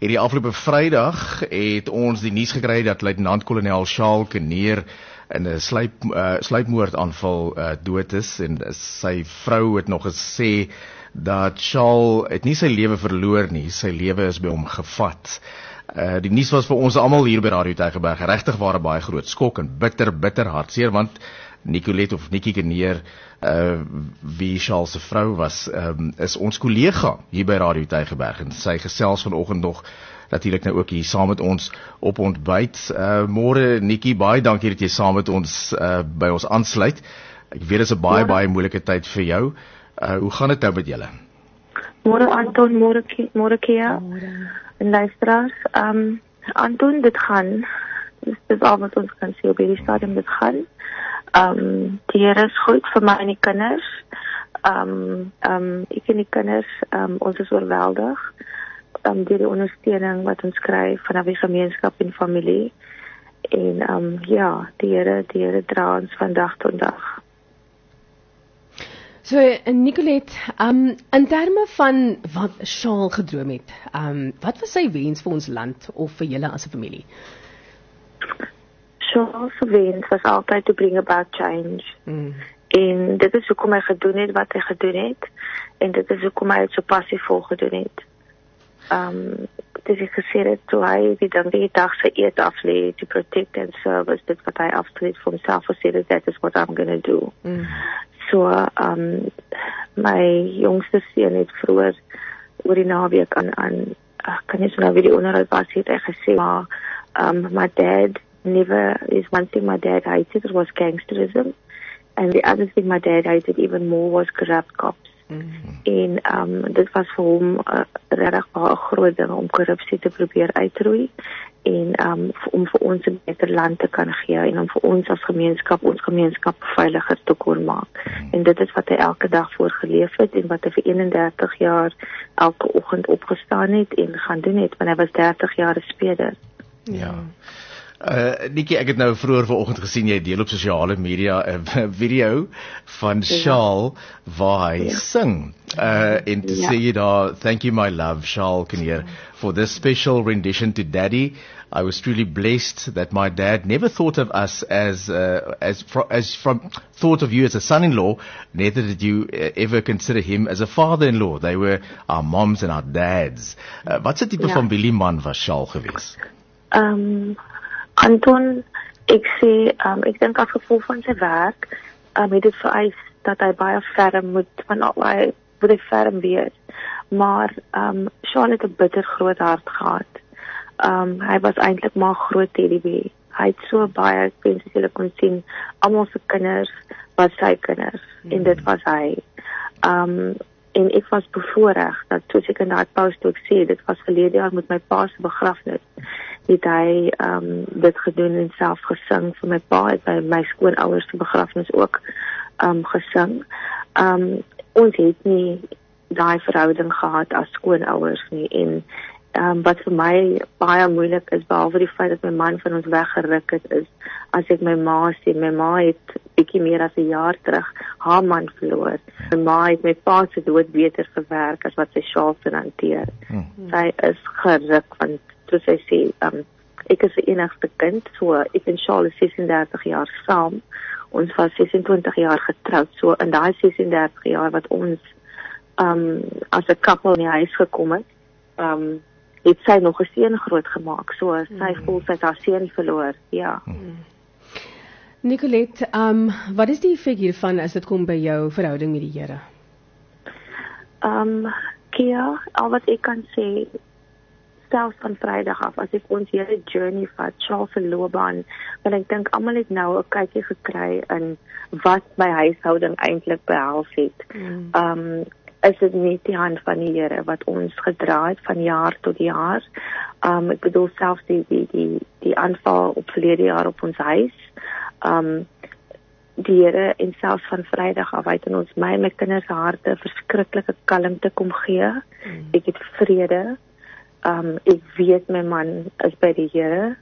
Hierdie afgelope Vrydag het ons die nuus gekry dat luitenant-kolonel Charles Kinnear in 'n sluipmoordaanval dood is, en sy vrou het nog gesê dat Charles het nie sy lewe verloor nie, sy lewe is by hom gevat. Die nuus was vir ons almal hier by Radio Tygerberg regtig waar 'n baie groot skok en bitter hartseer, want Nicolette of Nikki Kinnear, wie Charles se vrou was, is ons kollega hier by Radio Tygerberg, en sy gesels vanoggend nog natuurlik nou ook hier saam met ons op ontbyt. Môre Nikki, baie dankie dat jy saam met ons by ons aansluit. Ek weet dit is 'n baie moeilike tyd vir jou. Hoe gaan dit nou met julle? Môre Anton, môre Kia. En luisteraars, Anton, dit gaan. Dis al wat ons kan sê op hierdie stadium, dit gaan. Die Here is goed vir my en die kinders. Ek en die kinders, ons is oorweldig deur die ondersteuning wat ons kry vanaf die gemeenskap en familie. En die Here dra ons van dag tot dag. So Nicolette, in terme van wat Charles gedroom het, wat was sy wens vir ons land of vir julle as 'n familie? Charles se wens was altyd to bring about change. En dit is hoekom hy gedoen het wat hy gedoen het, en dit is hoekom hy het so passievol gedoen het. Dis ek gesê het, toe hy die dag sy eet aflê, to protect and serve, dit wat hy afsluit vir homself, gesê that is what I'm gonna do. So, my jongste seun het vroeër oor die naweek aan kan nie so nou wie die onderhoud was, het hy gesê, maar my dad is one thing my dad hated was gangsterism, and the other thing my dad hated even more was corrupt cops. En dit was vir hom regtig baie 'n groot ding om korrupsie te probeer uitroei, en om vir ons 'n beter land te kan gee, en om vir ons as gemeenskap, ons gemeenskap veiliger te kon maak. En dit is wat hy elke dag voorgeleef het, en wat hy vir 31 jaar elke oggend opgestaan het en gaan doen het, want hy was 30 jaar 'n speler. Ja. Nikki, ek het nou vroeër vanoggend gesien jy deel op sosiale media 'n video van Charles waar hy sing. En te sê jy daar, thank you my love, Charles Kinnear, for this special rendition to Daddy. I was truly blessed that my dad never thought of us thought of you as a son-in-law, neither did you ever consider him as a father-in-law. They were our moms and our dads. Wat se tipe familieman was Charles gewees? Anton, ek dink as gevolg van sy werk, het dit vereis dat hy baie ferm moet hy ferm wees. Maar Charles het 'n bitter groot hart gehad. Hy was eintlik maar 'n groot teddybeer. Hy het so baie, ek wens as julle kon sien, almal se kinders was sy kinders, en dit was hy. En ek was bevoorreg dat soos ek in daai post ook sê, dit was verlede jaar met my pa se begrafnis, het hy dit gedoen en self gesing vir my pa, het by my skoonouers se begrafnis ook gesing. Ons het nie daai verhouding gehad as skoonouers nie, en wat vir my baie moeilik is, behalwe die feit dat my man van ons weggeruk het, is as ek my ma sien. My ma het bietjie meer as 'n jaar terug haar man verloor. My ma het my pa se dood beter verwerk as wat sy Charles hanteer. Sy is geruk, want soos sy sê, ek is die enigste kind, so ek en Charles is 36 jaar saam. Ons was 26 jaar getroud, so in daai 36 jaar wat ons as 'n koppel in die huis gekom het, het sy nog 'n seun groot gemaak, so sy voel sy het haar seun verloor, ja. Nicolette, wat is die effek hiervan as dit kom by jou verhouding met die Here? Kia, al wat ek kan sê, selfs van Vrydag af, as ek ons hele journey vat, Charles se loopbaan, want ek dink almal het nou 'n kykie gekry in wat my huishouding eintlik behels het. Is dit net die hand van die Here wat ons gedra het van jaar tot jaar. Ek bedoel selfs die aanval op verlede jaar op ons huis. Die Here en selfs van Vrydag af het in ons my kinders harte verskriklike kalmte kom gee. Ek het vrede. Ek weet my man is by die Here.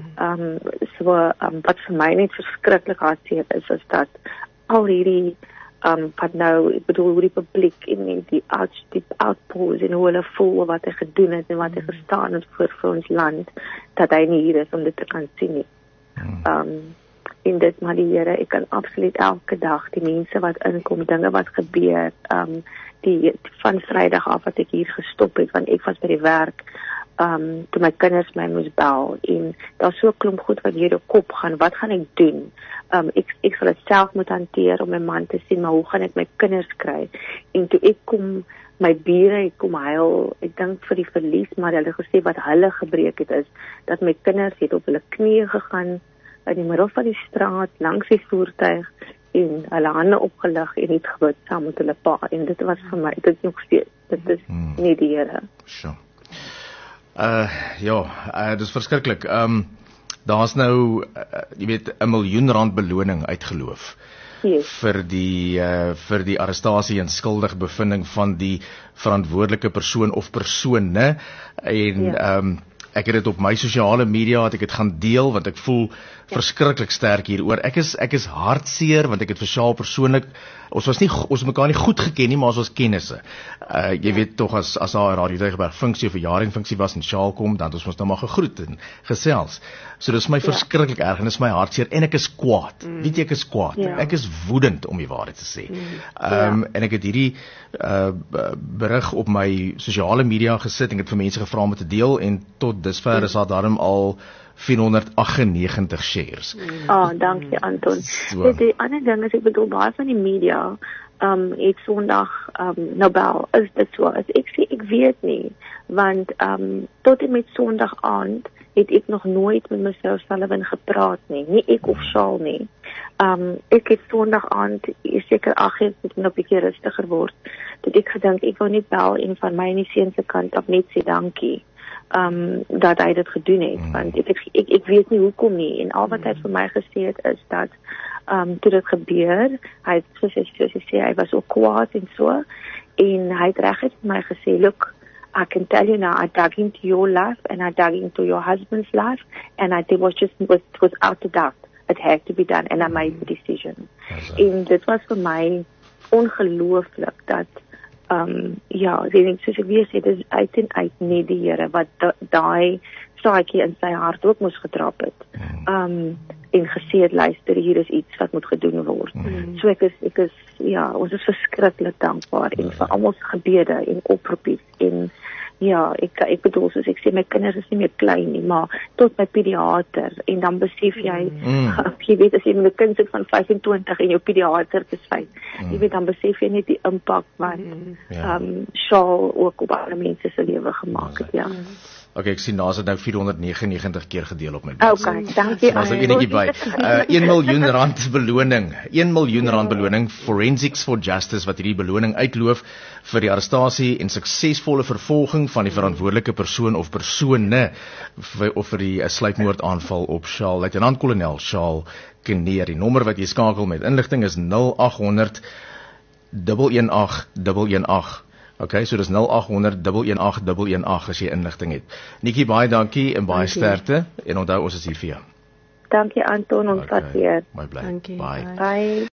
Wat vir my net verskriklik hartseer is dat al hierdie Wat nou, ek bedoel hoe die publiek en die outpours en hoe hulle voel wat hy gedoen het en wat hy gestaan het vir ons land, dat hy nie hier is om dit te kan sien nie. En dit maar die Here, ek kan absoluut elke dag die mense wat inkom, dinge wat gebeur, die van Vrydag af wat ek hier gestop het, want ek was by die werk, toe my kinders my moes bel, en daar so 'n klomp goed wat hier op kop gaan, wat gaan ek doen? Ek sal dit self moet hanteer om my man te sien, maar hoe gaan ek my kinders kry? En toe ek kom, my bure, ek kom huil, ek dink vir die verlies, maar hulle gesê wat hulle gebreek het is, dat my kinders het op hulle knieë gegaan, in die middel van die straat, langs die voertuig, en hulle hande opgelig en het gebid saam met hulle pa, en dit was vir my, dit is nog steeds, dit is nie die Here. Sure. Dis verskriklik. Daar's nou, jy weet, R1 miljoen beloning uitgeloof. Yes. vir die arrestasie en skuldige bevinding van die verantwoordelike persoon of persone, en ek het dit op my sosiale media het ek dit gaan deel, want ek voel verskriklik sterk hieroor. Ek is hartseer, want ek het vir Shaal persoonlik, ons het mekaar nie goed geken nie, maar ons was kennisse. Jy weet tog, as daar 'n Radio Tygerberg funksie of 'n jaringfunksie was en Shaal kom, dan het ons nou maar gegroet en gesels. So dis my verskriklik erg en dis my hartseer, en ek is kwaad. Weet jy, ek is kwaad. Ek is woedend om die waarheid te sê. En ek het hierdie berig op my sosiale media gesit en ek het vir mense gevra om dit te deel, en tot dusver is daar daarom al 498 shares. Dankie Anton. Die ander ding is, ek bedoel, baie van die media het Sondag Nobel, is dit so? As ek sê, ek weet nie, want tot en met Sondag aand het ek nog nooit met mevrou Sullivan gepraat nie ek of Shaal nie. Ek het Sondag aand, seker 8 uur, het nog 'n bietjie rustiger word, dat ek gedink, ek wou net bel en van my en die seun se kant af net sê dankie. Dat hy dit gedoen het, want ek weet nie hoekom nie, en al wat hy vir my gesê het is dat toe dit gebeur, hy soos hy sê, hy was ook kwaad en so, en hy het reguit vir my gesê, look, I can tell you now, I dug into your life and I dug into your husband's life, and it was out of doubt, it had to be done, and I made the decision. En dit was vir my ongelooflik dat soos ek weer sê, dit is uit en uit nie die Here wat daai saadjie in sy hart ook moes getrap het. En gesê het, luister, hier is iets wat moet gedoen word. So ek is ons is verskriklik dankbaar en vir almal se gebede en oproepies, en ek bedoel, soos ek sê, my kinders is nie meer klein nie, maar tot my pediater, en dan besef jy, jy weet, as jy met 'n kind sit van 25 en jou pediater is 5, jy weet, dan besef jy net die impak wat Shaal ook op alle mense se lewe gemaak het, Okay, ek sien daar is dit nou 499 keer gedeel op my beeld. Okay, dankie. Daar's nog enetjie by. R1 miljoen beloning. R1 miljoen beloning, Forensics for Justice, wat hierdie beloning uitloof vir die arrestasie en suksesvolle vervolging van die verantwoordelike persoon of persone vir die sluipmoordaanval op Shaal, Luitenant-kolonel Shaal Kinnear. Die nommer wat jy skakel met inligting is 0800 118 118. Okay, so dis 0800 118 118 as jy inligting het. Nikkie, baie dankie en baie sterkte, en onthou, ons is hier vir jou. Dankie Anton, ons vat weer. Baie bly. Dankie. Bye. Bye.